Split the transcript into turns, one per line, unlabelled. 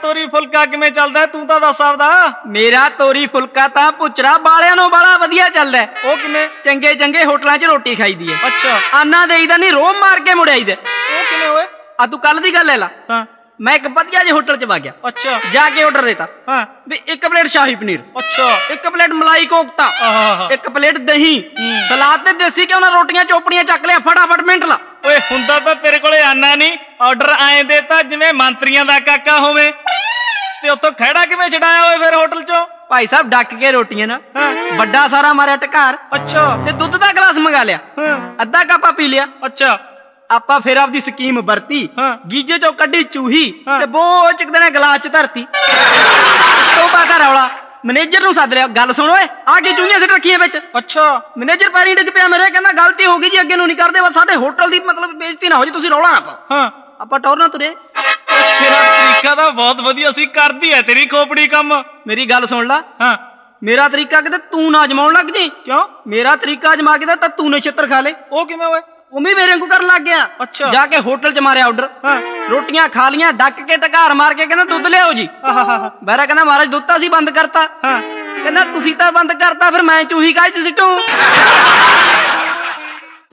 ਤੋਰੀ ਫੁਲਕਾ ਕਿਵੇਂ ਚੱਲਦਾ ਤੂੰ ਤਾਂ ਦੱਸ ਆਪਦਾ।
ਮੇਰਾ ਤੋਰੀ ਫੁਲਕਾ ਤਾਂ ਪੁੱਛਰਾ ਬਾਲਿਆਂ ਨੂੰ ਬੜਾ ਵਧੀਆ ਚੱਲਦਾ।
ਉਹ ਕਿਵੇਂ?
ਚੰਗੇ ਚੰਗੇ ਹੋਟਲਾਂ 'ਚ ਰੋਟੀ ਖਾਈਦੀ ਹੈ।
ਅੱਛਾ।
ਆਨਾ ਦੇਈਦਾ ਨਹੀਂ, ਰੋਮ ਮਾਰ ਕੇ ਮੁੜ ਆਈਦਾ।
ਉਹ ਕਿਵੇਂ ਓਏ?
ਆ ਤੂੰ ਕੱਲ ਦੀ ਗੱਲ ਲੈ ਲਾ।
ਹਾਂ।
ਮੈਂ ਇੱਕ ਵਧੀਆ ਜਿਹੇ ਹੋਟਲ 'ਚ ਵਗ ਗਿਆ।
ਅੱਛਾ।
ਜਾ ਕੇ ਆਰਡਰ ਦੇਤਾ
ਹਾਂ
ਵੀ 1 ਪਲੇਟ ਸ਼ਾਹੀ ਪਨੀਰ,
ਅੱਛਾ,
1 ਪਲੇਟ ਮਲਾਈ ਕੋਫਤਾ,
ਆਹਾ
1 ਪਲੇਟ ਦਹੀਂ, ਸਲਾਦ ਤੇ ਦੇਸੀ ਘਿਓ ਨਾਲ ਰੋਟੀਆਂ ਚੋਪੜੀਆਂ ਚੱਕ ਲਿਆ ਫਟਾਫਟ ਮਿੰਟ ਲਾ।
ਓਏ ਹੁੰਦਾ ਤਾਂ ਤੇਰੇ ਕੋਲੇ ਆਨਾ ਨਹੀਂ, ਆਰਡਰ ਐਂ ਦੇਤਾ ਜਿਵੇਂ ਮੰਤਰੀਆਂ ਦਾ ਕਾਕਾ ਹੋਵੇ। ਤੇ ਉੱਥੋਂ ਖਹਿੜਾ ਕਿਵੇਂ ਛਡਾਇਆ ਓਏ ਫਿਰ ਹੋਟਲ 'ਚੋਂ?
ਭਾਈ ਸਾਹਿਬ ਡੱਕ ਕੇ ਰੋਟੀਆਂ ਨਾ,
ਹਾਂ।
ਵੱਡਾ ਸਾਰਾ ਮਾਰਿਆ ਟਕਾਰ।
ਅੱਛਾ।
ਤੇ ਦੁੱਧ ਦਾ ਗਲਾਸ ਮੰਗਾ ਲਿਆ,
ਹਾਂ।
ਅੱਧਾ ਕੱਪ ਪੀ ਲਿਆ।
ਅੱਛਾ।
ਆਪਾਂ ਫਿਰ ਆਪਦੀ ਸਕੀਮ ਵਰਤੀ,
ਹਾਂ।
ਗੀਜੇ ਚੋਂ ਕੱਢੀ ਚੂਹੀ
ਹਾਂ।
ਤੇ ਬੋਝ ਇੱਕ ਦਿਨ ਗਲਾਸ 'ਚ ਧਰਤੀ। ਤੋਂ ਬਾਅਦ ਰੌਲਾ, ਮੈਨੇਜਰ ਨੂੰ ਸੱਦ ਲਿਆ। ਗੱਲ ਸੁਣ ਓਏ, ਆ ਕੇ ਚੂਹੀਆਂ ਸਿੱਟ ਰੱਖੀਆਂ ਵਿੱਚ।
ਅੱਛਾ।
ਮੈਨੇਜਰ ਪੈਰੀਂ ਡਿੱਗ ਪਿਆ ਮੇਰੇ, ਕਹਿੰਦਾ ਗਲਤੀ ਹੋ ਗਈ ਜੀ, ਅੱਗੇ ਨੂੰ ਨਹੀਂ ਕਰਦੇ, ਬਸ ਸਾਡੇ ਹੋਟਲ ਦੀ ਮਤਲਬ ਬੇਇੱਜ਼ਤੀ ਨਾ ਹੋ ਜੀ, ਤੁਸੀਂ ਰੌਲਾ ਨਾ ਪਾਓ।
ਹਾਂ।
ਆਪਾਂ ਟੌਰ ਨਾ ਤੁਰੇ।
ਤੇਰਾ ਤਰੀਕਾ ਤਾਂ ਬਹੁਤ ਵਧੀਆ ਸੀ, ਕਰਦੀ ਐ ਤੇਰੀ ਖੋਪੜੀ ਕੰਮ।
ਮੇਰੀ ਗੱਲ ਸੁਣ ਲਾ,
ਹਾਂ।
ਮੇਰਾ ਤਰੀਕਾ ਕਿਤੇ ਤੂੰ ਨਾ ਅਜਮਾਉਣ ਲੱਗ ਜੀ।
ਕਿਉਂ?
ਮੇਰਾ ਤਰੀਕਾ ਅਜਮਾ ਕੇ ਤਾਂ ਤੂੰ ਨੇ ਛਿੱਤਰ ਖਾ ਲੇ।
ਉਹ ਕਿਵੇਂ ਓਏ?
ਉਮੀ ਮੇਰੇ ਵਾਂਗੂ ਕਰਨ ਲੱਗ ਗਿਆ।
ਅੱਛਾ।
ਜਾ ਕੇ ਹੋਟਲ 'ਚ ਮਾਰਿਆ ਆਰਡਰ,
ਹਾਂ।
ਰੋਟੀਆਂ ਖਾ ਲੀਆਂ, ਡੱਕ ਕੇ ਟਕਾਰ ਮਾਰ ਕੇ ਕਹਿੰਦਾ ਦੁੱਧ ਲਿਆਓ ਜੀ।
ਆਹਾ
ਬਹਿਰਾ ਕਹਿੰਦਾ ਮਹਾਰਾਜ ਦੁੱਧ ਤਾਂ ਅਸੀਂ ਬੰਦ ਕਰਤਾ।
ਹਾਂ।
ਕਹਿੰਦਾ ਤੁਸੀਂ ਤਾਂ ਬੰਦ ਕਰਤਾ, ਫਿਰ ਮੈਂ ਚੂਹੀ ਕਾਹ 'ਚ ਸਿੱਟੂ।